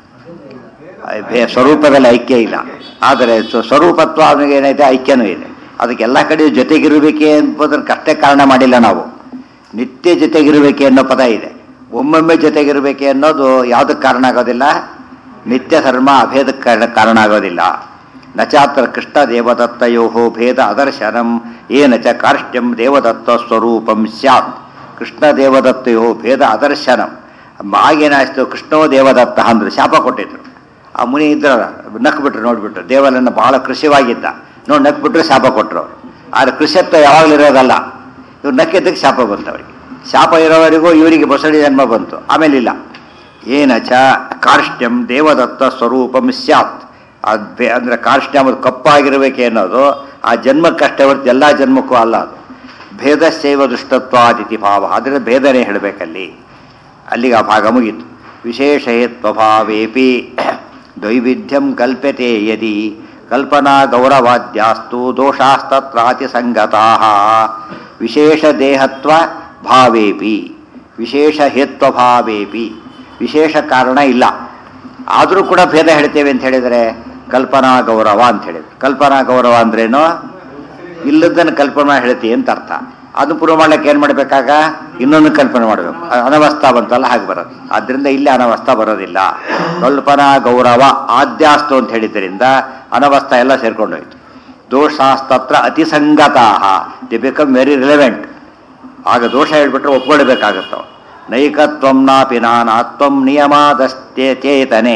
ಸ್ವರೂಪದಲ್ಲಿ ಐಕ್ಯ ಇಲ್ಲ. ಆದರೆ ಸ್ವರೂಪತ್ವ ಅವನಿಗೆ ಏನೈತೆ, ಐಕ್ಯನೂ ಇದೆ. ಅದಕ್ಕೆಲ್ಲ ಕಡೆ ಜೊತೆಗಿರಬೇಕೆ ಎಂಬುದನ್ನು ಕಷ್ಟೇ ಕಾರಣ ಮಾಡಿಲ್ಲ ನಾವು. ನಿತ್ಯ ಜೊತೆಗಿರಬೇಕೆ ಅನ್ನೋ ಪದ ಇದೆ. ಒಮ್ಮೊಮ್ಮೆ ಜೊತೆಗಿರಬೇಕೆ ಅನ್ನೋದು ಯಾವುದಕ್ಕೆ ಕಾರಣ ಆಗೋದಿಲ್ಲ? ನಿತ್ಯ ಧರ್ಮ ಅಭೇದಕ್ಕೆ ಕಾರಣ ಆಗೋದಿಲ್ಲ. ನಚಾತ್ರ ಕೃಷ್ಣ ದೇವದತ್ತಯೋ ಭೇದ ಅದರ್ಶನಂ ಏನ ಚ ಕಾರ್ಷ್ಟ್ಯಂ ದೇವದತ್ತ ಸ್ವರೂಪಂ ಸ್ಯಾತ್. ಕೃಷ್ಣ ದೇವದತ್ತಯೋ ಭೇದ ಅದರ್ಶನಂ. ಆಗೇನಾಯ್ತು, ಕೃಷ್ಣೋ ದೇವದತ್ತ ಅಂದ್ರೆ ಶಾಪ ಕೊಟ್ಟಿದ್ರು. ಆ ಮುನಿ ಇದ್ರ ನಕ್ಬಿಟ್ರು, ನೋಡ್ಬಿಟ್ರು ದೇವಲನ್ನ ಬಹಳ ಕೃಷಿವಾಗಿದ್ದ ನೋಡಿ ನಕ್ಬಿಟ್ರು, ಶಾಪ ಕೊಟ್ಟರು. ಆದರೆ ಕೃಷಿತ್ವ ಯಾವಾಗಲೂ ಇರೋದಲ್ಲ. ಇವ್ರು ನಕ್ಕಿದ್ದಕ್ಕೆ ಶಾಪ ಬಂತು ಅವರಿಗೆ. ಶಾಪ ಇರೋವರೆಗೂ ಇವರಿಗೆ ಬಸಳಿ ಜನ್ಮ ಬಂತು, ಆಮೇಲೆ ಇಲ್ಲ. ಏನ ಚ ಕಾರ್ಷ್ಟ್ಯಂ ದೇವದತ್ತ ಸ್ವರೂಪಂ ಸ್ಯಾತ್. ಅಂದರೆ ಕಾರ್ಷ್ಟ್ಯ ಅಂಬುದು ಕಪ್ಪಾಗಿರಬೇಕೆ ಅನ್ನೋದು ಆ ಜನ್ಮಕ್ಕಷ್ಟೇ ಹೊರತು ಎಲ್ಲ ಜನ್ಮಕ್ಕೂ ಅಲ್ಲ. ಅದು ಭೇದಸ್ಸೇವ ದುಷ್ಟತ್ವಾದಿತಿ ಭಾವ, ಅದರಿಂದ ಭೇದನೆ ಹೇಳಬೇಕಲ್ಲಿ. ಅಲ್ಲಿಗೆ ಆ ಭಾಗ ಮುಗೀತು. ವಿಶೇಷ ಹೇತ್ವಭಾವೇಪಿ ದ್ವೈವಿಧ್ಯಂ ಕಲ್ಪ್ಯತೆ ಯದಿ ಕಲ್ಪನಾ ಗೌರವಾದ್ಯಾಸ್ತು ದೋಷಾಸ್ತತ್ರಾತಿ ಸಂಗತಾಃ. ವಿಶೇಷ ದೇಹತ್ವ ಭಾವೇಪಿ ವಿಶೇಷ ಹೇತ್ವಭಾವೇಪಿ, ವಿಶೇಷ ಕಾರಣ ಇಲ್ಲ ಆದರೂ ಕೂಡ ಭೇದ ಹೇಳ್ತೇವೆ ಅಂತ ಹೇಳಿದರೆ ಕಲ್ಪನಾ ಗೌರವ ಅಂತ ಹೇಳಿದ್ರು. ಕಲ್ಪನಾ ಗೌರವ ಅಂದ್ರೇನು? ಇಲ್ಲದನ್ನು ಕಲ್ಪನಾ ಹೇಳ್ತೀವಿ ಅಂತ ಅರ್ಥ. ಅದು ಪ್ರೂವ್ ಮಾಡ್ಲಿಕ್ಕೆ ಏನು ಮಾಡಬೇಕಾಗ? ಇನ್ನೊಂದು ಕಲ್ಪನೆ ಮಾಡಬೇಕು. ಅನವಸ್ಥಾ ಬಂತಲ್ಲ, ಹಾಗೆ ಬರೋದು. ಆದ್ದರಿಂದ ಇಲ್ಲಿ ಅನವಸ್ಥಾ ಬರೋದಿಲ್ಲ. ಕಲ್ಪನಾ ಗೌರವ ಆದ್ಯಾಸ್ತು ಅಂತ ಹೇಳಿದ್ದರಿಂದ ಅನವಸ್ಥಾ ಎಲ್ಲ ಸೇರ್ಕೊಂಡೋಯ್ತು. ದೋಷಾಸ್ತತ್ರ ಅತಿಸಂಗತಾಹ, ದಿ ಬಿಕಮ್ ವೆರಿ ರಿಲೆವೆಂಟ್. ಆಗ ದೋಷ ಹೇಳ್ಬಿಟ್ರೆ ಒಪ್ಕೊಳ್ಬೇಕಾಗತ್ತವ. ನೈಕತ್ವಂ ನಾಪಿ ನಾನಾತ್ವಂ ನಿಯಮಾದಸ್ತೆ ಚೇತನೆ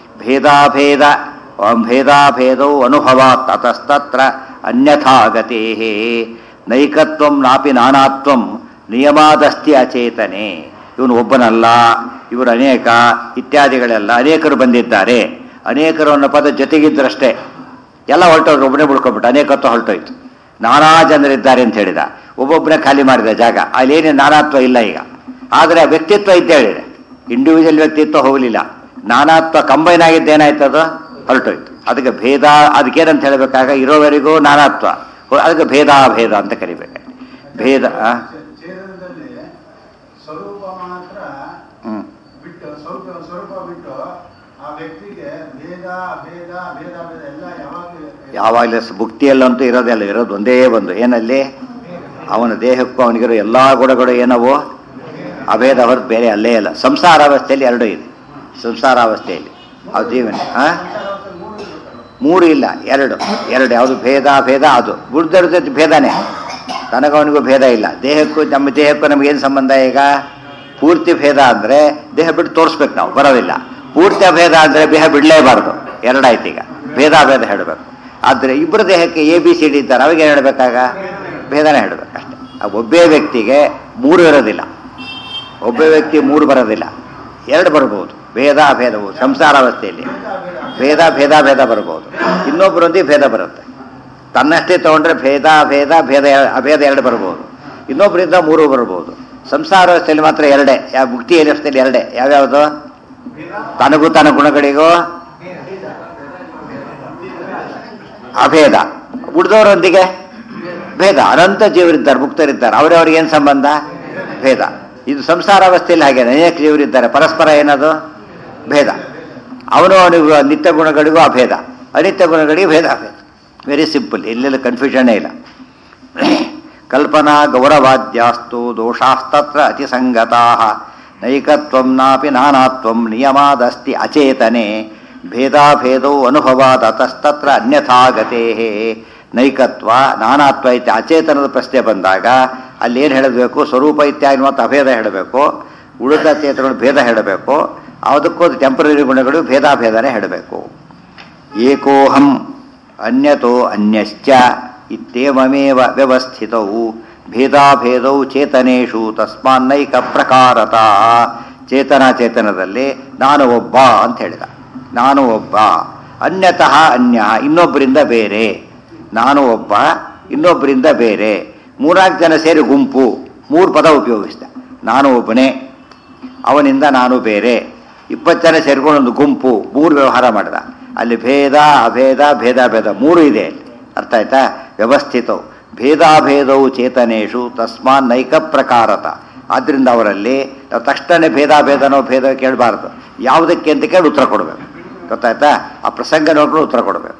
ಭೇದಾಭೇದೌ ಅನುಭವಾತ್ ತತಸ್ತತ್ರ ಅನ್ಯಥಾಗತೇ. ನೈಕತ್ವಂ ನಾಪಿ ನಾನಾತ್ವಂ ನಿಯಮಾದಸ್ತಿ ಅಚೇತನೆ. ಇವನು ಒಬ್ಬನಲ್ಲ, ಇವರು ಅನೇಕ ಇತ್ಯಾದಿಗಳೆಲ್ಲ ಅನೇಕರು ಬಂದಿದ್ದಾರೆ. ಅನೇಕರು ಅನ್ನೋ ಪದ ಜೊತೆಗಿದ್ದರಷ್ಟೇ, ಎಲ್ಲ ಹೊರಟೋದ್ರು, ಒಬ್ಬನೇ ಬಿಡ್ಕೊಂಡ್ಬಿಟ್ಟು ಅನೇಕತ್ವ ಹೊರಟೋಯ್ತು. ನಾನಾ ಜನರಿದ್ದಾರೆ ಅಂತ ಹೇಳಿದ, ಒಬ್ಬೊಬ್ಬನೇ ಖಾಲಿ ಮಾಡಿದ ಜಾಗ. ಅಲ್ಲೇನೇ ನಾನಾತ್ವ ಇಲ್ಲ ಈಗ. ಆದರೆ ವ್ಯಕ್ತಿತ್ವ ಇದ್ದೇ ಹೇಳಿದೆ, ಇಂಡಿವಿಜುವಲ್ ವ್ಯಕ್ತಿತ್ವ ಹೋಗಲಿಲ್ಲ. ನಾನಾತ್ವ ಕಂಬೈನ್ ಆಗಿದ್ದೇನಾಯ್ತದು ಹೊರಟೋಯ್ತು. ಅದಕ್ಕೆ ಭೇದ, ಅದಕ್ಕೇನಂತ ಹೇಳಬೇಕಾಗ ಇರೋವರೆಗೂ ನಾನಾತ್ವ, ಅದಕ್ಕೆ ಭೇದಾಭೇದ ಅಂತ ಕರಿಬೇಕು. ಭೇದ ಸ್ವರೂಪ ಮಾತ್ರ ಬಿಟ್ಟು ಸ್ವರೂಪ ಬಿಟ್ಟು ಆ ವ್ಯಕ್ತಿಗೆ ಭೇದ ಭೇದ ಭೇದ ಭೇದ ಎಲ್ಲ ಯಾವಾಗಲೂ ಭುಕ್ತಿಯಲ್ಲಂತೂ ಇರೋದಲ್ಲ, ಇರೋದು ಒಂದೇ ಒಂದು. ಏನಲ್ಲಿ ಅವನ ದೇಹಕ್ಕೂ ಅವನಿಗಿರೋ ಎಲ್ಲ ಗುಣಗಳು ಏನವು ಅಭೇದ ಹೊರತು ಬೇರೆ ಅಲ್ಲೇ ಇಲ್ಲ. ಸಂಸಾರಾವಸ್ಥೆಯಲ್ಲಿ ಎರಡು ಇದೆ. ಸಂಸಾರಾವಸ್ಥೆಯಲ್ಲಿ ಅದು ಜೀವನ ಮೂರು ಇಲ್ಲ, ಎರಡು ಯಾವುದು ಭೇದ ಭೇದ. ಅದು ಬುದ್ಧರ ಜೊತೆ ಭೇದನೇ, ತನಗವನಿಗೂ ಭೇದ ಇಲ್ಲ. ದೇಹಕ್ಕೂ ನಮ್ಮ ದೇಹಕ್ಕೂ ನಮಗೇನು ಸಂಬಂಧ? ಈಗ ಪೂರ್ತಿ ಭೇದ ಅಂದರೆ ದೇಹ ಬಿಟ್ಟು ತೋರಿಸ್ಬೇಕು, ನಾವು ಬರೋದಿಲ್ಲ. ಪೂರ್ತಿ ಅಭೇದ ಅಂದರೆ ದೇಹ ಬಿಡಲೇಬಾರ್ದು, ಎರಡಾಯ್ತು. ಈಗ ಭೇದಾಭೇದ ಹೇಳಬೇಕು. ಆದರೆ ಇಬ್ಬರು ದೇಹಕ್ಕೆ ABCD ಇದ್ದಾರೆ, ಅವಾಗೇನು ಹೇಳಬೇಕಾಗ? ಭೇದನೇ ಹೇಳಬೇಕು ಅಷ್ಟೆ. ಒಬ್ಬೇ ವ್ಯಕ್ತಿಗೆ ಮೂರು ಇರೋದಿಲ್ಲ, ಒಬ್ಬ ವ್ಯಕ್ತಿ ಮೂರು ಬರೋದಿಲ್ಲ, ಎರಡು ಬರ್ಬೋದು. ಭೇದ ಅಭೇದವು ಸಂಸಾರಾವಸ್ಥೆಯಲ್ಲಿ ಭೇದ ಭೇದ ಭೇದ ಬರ್ಬೋದು. ಇನ್ನೊಬ್ಬರೊಂದಿಗೆ ಭೇದ ಬರುತ್ತೆ. ತನ್ನಷ್ಟೇ ತಗೊಂಡ್ರೆ ಭೇದ ಭೇದ ಭೇದ ಅಭೇದ ಎರಡು ಬರ್ಬೋದು, ಇನ್ನೊಬ್ಬರಿಂದ ಮೂರು ಬರ್ಬೋದು. ಸಂಸಾರಾವಸ್ಥೆಯಲ್ಲಿ ಮಾತ್ರ ಎರಡೇ. ಮುಕ್ತಿ ಅವಸ್ಥೆಯಲ್ಲಿ ಎರಡೇ. ಯಾವ್ಯಾವುದು? ತನಗೂ ತನ್ನ ಗುಣಗಳಿಗೂ ಅಭೇದ, ಉಳಿದವರೊಂದಿಗೆ ಭೇದ. ಅನಂತ ಜೀವರಿದ್ದಾರೆ, ಮುಕ್ತರಿದ್ದಾರೆ, ಅವರವ್ರಿಗೇನು ಸಂಬಂಧ? ಭೇದ. ಇದು ಸಂಸಾರಾವಸ್ಥೆಯಲ್ಲಿ ಹಾಗೆ ಅನೇಕ ಜೀವರಿದ್ದಾರೆ, ಪರಸ್ಪರ ಏನದು? ಭೇದ. ಅವನಿಗೂ ನಿತ್ಯ ಗುಣಗಳಿಗೂ ಅಭೇದ, ಅನಿತ್ಯ ಗುಣಗಳಿಗೆ ಭೇದ ಅಭೇದ. ವೆರಿ ಸಿಂಪಲ್, ಎಲ್ಲೆಲ್ಲ ಕನ್ಫ್ಯೂಷನ್ನೇ ಇಲ್ಲ. ಕಲ್ಪನಾ ಗೌರವಾದ್ಯಾಸ್ತು ದೋಷಾಸ್ತತ್ರ ಅತಿಸಂಗತಾಃ. ನೈಕತ್ವಂ ನಾಪಿ ನಾನಾತ್ವಂ ನಿಯಮಾದಸ್ತಿ ಅಚೇತನೆ ಭೇದಾಭೇದೌ ಅನುಭವಾದ ತಸ್ತತ್ರ ಅನ್ಯಥಾಗತೇ. ನೈಕತ್ವ ನಾನಾತ್ವ ಇತ್ಯ ಅಚೇತನದ ಪ್ರಶ್ನೆ ಬಂದಾಗ ಅಲ್ಲಿ ಏನು ಹೇಳಬೇಕು? ಸ್ವರೂಪ ಇತ್ಯಾದಿ ಮತ್ತು ಅಭೇದ ಹೇಳಬೇಕು, ಉಳಿದ ಚೇತನಗಳು ಭೇದ ಹೇಳಬೇಕು. ಅದಕ್ಕೂ ಟೆಂಪರರಿ ಗುಣಗಳು ಭೇದಾಭೇದನೇ ಹೇಳಬೇಕು. ಏಕೋಹಂ ಅನ್ಯತೋ ಅನ್ಯಶ್ಚ ಇತ್ಯೇವಮೇವ ವ್ಯವಸ್ಥಿತವು ಭೇದಾಭೇದೌ ಚೇತನೇಶು ತಸ್ಮಾನ್ನೈಕ ಪ್ರಕಾರತ. ಚೇತನದಲ್ಲಿ ನಾನು ಒಬ್ಬ ಅಂತ ಹೇಳಿದ. ನಾನು ಒಬ್ಬ, ಅನ್ಯತಃ ಅನ್ಯ, ಇನ್ನೊಬ್ಬರಿಂದ ಬೇರೆ. ನಾನು ಒಬ್ಬ, ಇನ್ನೊಬ್ಬರಿಂದ ಬೇರೆ. ಮೂರ್ನಾಲ್ಕು ಜನ ಸೇರಿ ಗುಂಪು, ಮೂರು ಪದ ಉಪಯೋಗಿಸಿದ. ನಾನು ಒಬ್ಬನೇ, ಅವನಿಂದ ನಾನು ಬೇರೆ. 20 ಜನ ಸೇರ್ಕೊಂಡು ಒಂದು ಗುಂಪು, ಮೂರು ವ್ಯವಹಾರ ಮಾಡಿದ. ಅಲ್ಲಿ ಭೇದ ಅಭೇದ ಭೇದಾಭೇದ ಮೂರು ಇದೆ. ಅರ್ಥ ಆಯ್ತಾ? ವ್ಯವಸ್ಥಿತವು ಭೇದಾಭೇದವು ಚೇತನೇಶು ತಸ್ಮಾನ್ ನೈಕ ಪ್ರಕಾರತ. ಆದ್ದರಿಂದ ಅವರಲ್ಲಿ ನಾವು ತಕ್ಷಣ ಭೇದಾಭೇದನೋ ಭೇದ ಕೇಳಬಾರ್ದು. ಯಾವುದಕ್ಕೆ ಅಂತ ಕೇಳಿ ಉತ್ತರ ಕೊಡಬೇಕು. ಗೊತ್ತಾಯ್ತಾ? ಆ ಪ್ರಸಂಗ ನೋಡ್ಕೊಂಡು ಉತ್ತರ ಕೊಡಬೇಕು.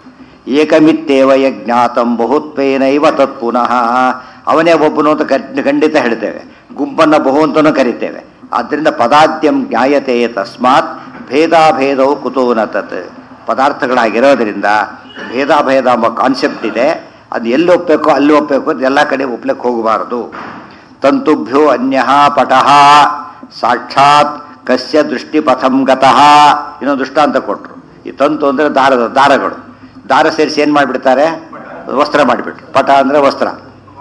ಏಕಮಿತ್ತೇವ ಯಜ್ಞಾತಂ ಬಹುತ್ವೇನೈವ ತತ್ಪುನಃ. ಅವನೇ ಒಬ್ಬನು ಅಂತ ಖಂಡಿತ ಹೇಳ್ತೇವೆ, ಗುಂಪನ್ನು ಬಹು ಅಂತಲೂ ಕರಿತೇವೆ. ಆದ್ದರಿಂದ ಪದಾದ್ಯಂ ಜ್ಞಾಯತೆ ತಸ್ಮಾತ್ ಭೇದಾಭೇದವು ಕುತೂನ ತತ್. ಪದಾರ್ಥಗಳಾಗಿರೋದ್ರಿಂದ ಭೇದಾಭೇದ ಎಂಬ ಕಾನ್ಸೆಪ್ಟ್ ಇದೆ. ಅದು ಎಲ್ಲಿ ಒಪ್ಪಬೇಕೋ ಅಲ್ಲಿ ಒಪ್ಪಬೇಕು, ಎಲ್ಲ ಕಡೆ ಒಪ್ಲಿಕ್ಕೆ ಹೋಗಬಾರದು. ತಂತುಭ್ಯೋ ಅನ್ಯ ಪಟಃ ಸಾಕ್ಷಾತ್ ಕಸ್ಯ ದೃಷ್ಟಿಪಥಂ ಗತಃ. ಇನ್ನೊಂದು ದೃಷ್ಟಾಂತ ಕೊಟ್ಟರು. ಈ ತಂತು ಅಂದರೆ ದಾರಗಳು. ದಾರ ಸೇರಿಸಿ ಏನು ಮಾಡಿಬಿಡ್ತಾರೆ, ವಸ್ತ್ರ ಮಾಡಿಬಿಟ್ರು. ಪಟ ಅಂದರೆ ವಸ್ತ್ರ.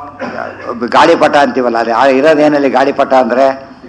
ಗಾಳಿಪಟ ಅಂತೀವಲ್ಲ, ಅದೇ ಇರೋದೇನಲ್ಲಿ ಗಾಳಿಪಟ ಅಂದರೆ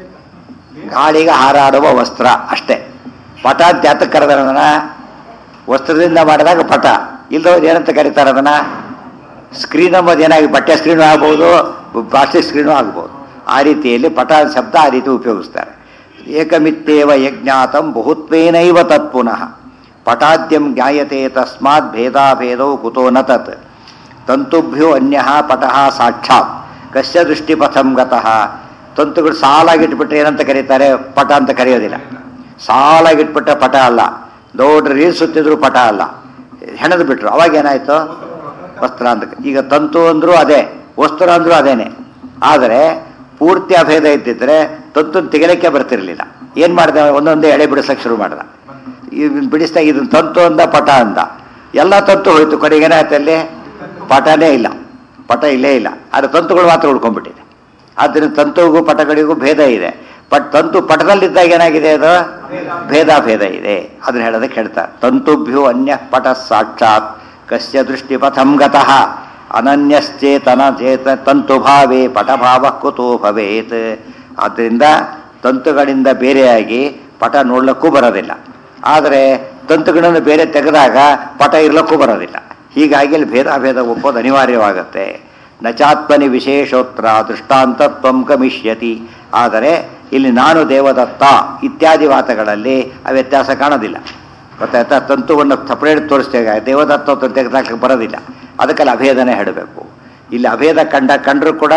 ಗಾಳಿಗೆ ಹಾರಾಡುವ ವಸ್ತ್ರ ಅಷ್ಟೇ. ಪಟ ಅಂತ ಯಾತಕ್ಕೆ ಕರೆದಾರೆ ಅದನ್ನ? ವಸ್ತ್ರದಿಂದ ಮಾಡಿದಾಗ ಪಟ. ಇಲ್ಲದವ್ರು ಏನಂತ ಕರೀತಾರೆ ಅದನ್ನು? ಸ್ಕ್ರೀನ್ ಎಂಬುದು ಏನಾಗಿ ಬಟ್ಟೆ ಸ್ಕ್ರೀನು ಆಗ್ಬೋದು, ಪ್ಲಾಸ್ಟಿಕ್ ಸ್ಕ್ರೀನು ಆಗ್ಬೋದು. ಆ ರೀತಿಯಲ್ಲಿ ಪಟ ಶಬ್ದ ಆ ರೀತಿ ಉಪಯೋಗಿಸ್ತಾರೆ. ಏಕಮಿತ್ತೇವ ಯಜ್ಞಾತಂ ಬಹುತ್ವೇನೈವ ತತ್ಪುನಃ ಪಟಾದ್ಯಂ ಜ್ಞಾಯತೆ ತಸ್ಮಾತ್ ಭೇದಾಭೇದೌ ಕುತೋ ನ ತತ್. ತಂತುಭ್ಯೋ ಅನ್ಯ ಪಟಃ ಸಾಕ್ಷಾತ್ ಕಸ್ಯ ದೃಷ್ಟಿಪಥಂ ಗತಃ. ತಂತುಗಳು ಸಾಲಾಗಿಟ್ಬಿಟ್ರೆ ಏನಂತ ಕರೀತಾರೆ? ಪಟ ಅಂತ ಕರೆಯೋದಿಲ್ಲ. ಸಾಲಾಗಿಟ್ಬಿಟ್ರೆ ಪಟ ಅಲ್ಲ. ದೊಡ್ಡ ರೀಲ್ ಸುತ್ತಿದ್ರು ಪಟ ಅಲ್ಲ. ಹೆಣದು ಬಿಟ್ರು, ಅವಾಗ ಏನಾಯ್ತು? ವಸ್ತ್ರ ಅಂತ. ಈಗ ತಂತು ಅಂದರೂ ಅದೇ, ವಸ್ತ್ರ ಅಂದರೂ ಅದೇನೆ. ಆದರೆ ಪೂರ್ತಿ ಅಭೇದ ಇದ್ದಿದ್ರೆ ತಂತು ತೆಗಿಲಿಕ್ಕೆ ಬರ್ತಿರ್ಲಿಲ್ಲ. ಏನು ಮಾಡಿದೆ? ಒಂದೊಂದೇ ಎಳೆ ಬಿಡಿಸಕ್ಕೆ ಶುರು ಮಾಡ್ದ. ಬಿಡಿಸ್ದಾಗ ಇದನ್ನು ತಂತು ಅಂದ, ಪಟ ಅಂದ. ಎಲ್ಲ ತಂತು ಹೋಯ್ತು. ಕಡೆಗೆ ಏನಾಯ್ತು? ಅಲ್ಲಿ ಪಟನೇ ಇಲ್ಲ, ಪಟ ಇಲ್ಲೇ ಇಲ್ಲ. ಆದರೆ ತಂತುಗಳು ಮಾತ್ರ ಉಳ್ಕೊಂಡ್ಬಿಟ್ಟಿದೆ. ಆದ್ದರಿಂದ ತಂತುಗೂ ಪಟಗಳಿಗೂ ಭೇದ ಇದೆ. ತಂತು ಪಟದಲ್ಲಿದ್ದಾಗ ಏನಾಗಿದೆ? ಅದು ಭೇದಾಭೇದ ಇದೆ. ಅದನ್ನ ಹೇಳೋದಕ್ಕೆ ಹೇಳ್ತಾರೆ. ತಂತುಭ್ಯೋ ಅನ್ಯ ಪಟ ಸಾಕ್ಷಾತ್ ಕಸ್ಯ ದೃಷ್ಟಿಪಥಂ ಗತಃ ಅನನ್ಯಶ್ಚೇತನ ಚೇತ ತಂತುಭಾವೇ ಪಟಭಾವ ಕುತೋ ಭವೇತ್. ಆದ್ದರಿಂದ ತಂತುಗಳಿಂದ ಬೇರೆಯಾಗಿ ಪಟ ನೋಡ್ಲಿಕ್ಕೂ ಬರೋದಿಲ್ಲ. ಆದರೆ ತಂತುಗಳನ್ನು ಬೇರೆ ತೆಗೆದಾಗ ಪಟ ಇರ್ಲಿಕ್ಕೂ ಬರೋದಿಲ್ಲ. ಹೀಗಾಗಿ ಅಲ್ಲಿ ಭೇದಾಭೇದ ಒಪ್ಪೋದು ಅನಿವಾರ್ಯವಾಗುತ್ತೆ. ನಚಾತ್ಮನಿ ವಿಶೇಷೋತ್ರ ದೃಷ್ಟಾಂತತ್ವಂ ಗಮಿಷ್ಯತಿ. ಆದರೆ ಇಲ್ಲಿ ನಾನು ದೇವದತ್ತ ಇತ್ಯಾದಿ ವಾತಗಳಲ್ಲಿ ಆ ವ್ಯತ್ಯಾಸ ಕಾಣೋದಿಲ್ಲ. ಗೊತ್ತಾಯ್ತಾ? ತಂತುವನ್ನು ಸಪರೇಟ್ ತೋರಿಸ್ತೇವೆ, ದೇವದತ್ತ ತೆಗೆದಾಕ್ಲಿಕ್ಕೆ ಬರೋದಿಲ್ಲ. ಅದಕ್ಕೆಲ್ಲ ಅಭೇದನೆ ಹೇಳಬೇಕು. ಇಲ್ಲಿ ಅಭೇದ ಕಂಡರೂ ಕೂಡ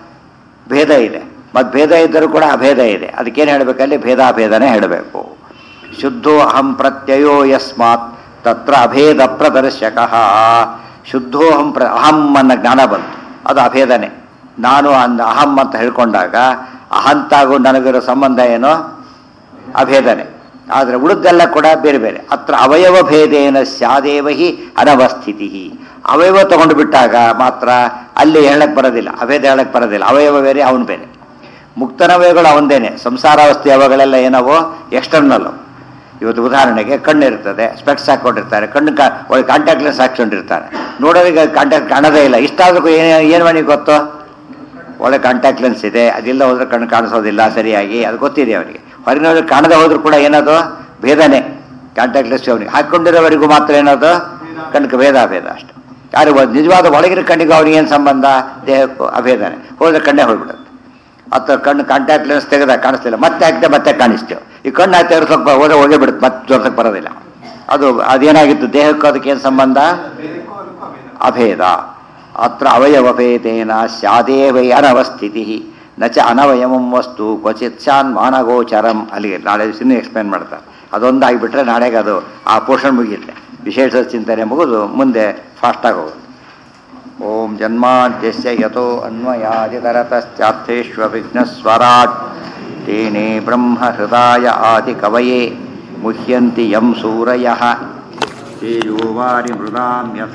ಭೇದ ಇದೆ, ಮತ್ತು ಭೇದ ಇದ್ದರೂ ಕೂಡ ಅಭೇದ ಇದೆ. ಅದಕ್ಕೇನು ಹೇಳಬೇಕಲ್ಲಿ? ಭೇದಾಭೇದನೆ ಹೇಳಬೇಕು. ಶುದ್ಧೋ ಅಹಂ ಪ್ರತ್ಯಯೋ ಯಸ್ಮಾತ್ ತತ್ರ ಅಭೇದ ಪ್ರದರ್ಶಕ. ಶುದ್ಧೋಹಂ ಅಹಂ ಅನ್ನೋ ಜ್ಞಾನ ಬಂತು, ಅದು ಅಭೇದನೆ. ನಾನು ಅಹಂ ಅಂತ ಹೇಳ್ಕೊಂಡಾಗ ಅಹಂತಾಗೂ ನನಗಿರೋ ಸಂಬಂಧ ಏನೋ ಅಭೇದನೆ. ಆದರೆ ಉಳಿದೆಲ್ಲ ಕೂಡ ಬೇರೆ ಬೇರೆ. ಅತ್ರ ಅವಯವ ಭೇದೇನ ಸ್ಯಾದೇವ ಹಿ ಅನವಸ್ಥಿತಿ. ಅವಯವ ತಗೊಂಡು ಬಿಟ್ಟಾಗ ಮಾತ್ರ ಅಲ್ಲಿ ಹೇಳಕ್ಕೆ ಬರೋದಿಲ್ಲ, ಅಭೇದ ಹೇಳಕ್ಕೆ ಬರೋದಿಲ್ಲ. ಅವಯವ ಬೇರೆ, ಅವನು ಬೇರೆ. ಮುಕ್ತನವಯಗಳು ಅವನದೇನೆ. ಸಂಸಾರಾವಸ್ಥೆ ಅವಗಳೆಲ್ಲ ಏನವೋ ಎಕ್ಸ್ಟರ್ನಲ್ಲು. ಇವತ್ತು ಉದಾಹರಣೆಗೆ ಕಣ್ಣಿರ್ತದೆ, ಸ್ಪೆಕ್ಸ್ ಹಾಕ್ಕೊಂಡಿರ್ತಾರೆ, ಕಣ್ಣು ಒಳ್ಳೆ ಕಾಂಟ್ಯಾಕ್ಟ್ ಲೆನ್ಸ್ ಹಾಕ್ಕೊಂಡಿರ್ತಾರೆ. ನೋಡೋರಿಗೆ ಕಾಂಟ್ಯಾಕ್ಟ್ ಕಾಣೋದೇ ಇಲ್ಲ. ಇಷ್ಟಾದ್ರೂ ಏನು ಮನೆಗೆ ಗೊತ್ತು? ಒಳ್ಳೆ ಕಾಂಟ್ಯಾಕ್ಟ್ ಲೆನ್ಸ್ ಇದೆ, ಅದಿಲ್ಲ ಹೋದ್ರೆ ಕಣ್ಣು ಕಾಣಿಸೋದಿಲ್ಲ ಸರಿಯಾಗಿ, ಅದು ಗೊತ್ತಿದೆ ಅವನಿಗೆ. ಹೊರಗಿನವ್ರಿಗೆ ಕಾಣದೇ ಹೋದ್ರೂ ಕೂಡ ಏನದು? ಭೇದನೆ. ಕಾಂಟ್ಯಾಕ್ಟ್ ಲೆನ್ಸ್ ಅವನಿಗೆ ಹಾಕ್ಕೊಂಡಿರೋವರೆಗೂ ಮಾತ್ರ ಏನದು? ಕಣ್ಣಿಗೆ ಭೇದಾಭೇದ ಅಷ್ಟೆ. ಯಾರು ನಿಜವಾದ ಒಳಗಿನ ಕಣ್ಣಿಗೆ ಅವ್ನಿಗೇನು ಸಂಬಂಧ? ದೇಹಕ್ಕೂ ಅಭೇದನೆ. ಹೋದ್ರೆ ಕಣ್ಣೇ ಹೋಗ್ಬಿಡುತ್ತೆ. ಅಥವಾ ಕಣ್ಣು ಕಾಂಟ್ಯಾಕ್ಟ್ ಲೆನ್ಸ್ ತೆಗೆದಾಗ ಕಾಣಿಸ್ತಿಲ್ಲ, ಮತ್ತೆ ಹಾಕ್ತೆ ಮತ್ತೆ ಕಾಣಿಸ್ತೇವೆ. ಈ ಕಣ್ಣು ಹಾಕಿ ತೋರ್ಸೋಕೆ ಹೋದ್ರೆ ಹೋಗೇ ಬಿಡುತ್ತೆ, ಮತ್ತೆ ತೋರ್ಸೋಕೆ ಬರೋದಿಲ್ಲ. ಅದೇನಾಗಿತ್ತು? ದೇಹಕ್ಕೂ ಅದಕ್ಕೇನು ಸಂಬಂಧ? ಅಭೇದ. ಅತ್ರ ಅವಯವಭೇದೇನ ಸ್ಯಾದೇವೈ ಅನವಸ್ಥಿತಿ ನಚ ಅನವಯಮಂ ವಸ್ತು ಕ್ವಚಿತ್ ಸ್ಯಾನ್ ಮಾನಗೋಚರಂ. ಅಲ್ಲಿಗೆ ನಾಳೆ ಇನ್ನೂ ಎಕ್ಸ್ಪ್ಲೇನ್ ಮಾಡ್ತಾರೆ. ಅದೊಂದಾಗಿಬಿಟ್ರೆ ನಾಳೆಗೆ ಅದು ಆ ಪೋರ್ಷನ್ ಮುಗಿಯುತ್ತೆ. ವಿಶೇಷ ಚಿಂತನೆ ಮುಗಿದು ಮುಂದೆ ಫಾಸ್ಟಾಗಿ ಹೋಗುತ್ತೆ. ಓಂ ಜನ್ಮಾದ್ಯಸ್ಯ ಯತೋ ಅನ್ವಯಾದಿತರತಶ್ಚಾರ್ಥೇಷ್ವವಿಘ್ನಸ್ವರಾಟ್ ತೇನೇ ಬ್ರಹ್ಮ ಹೃದಯ ಆದಿ ಕವಯೇ ಮುಹ್ಯಂತಿ ಯಂ ಸೂರಯಃ ತೇಜೋವಾರಿ ಮೃದಾಂ ಯಥಾ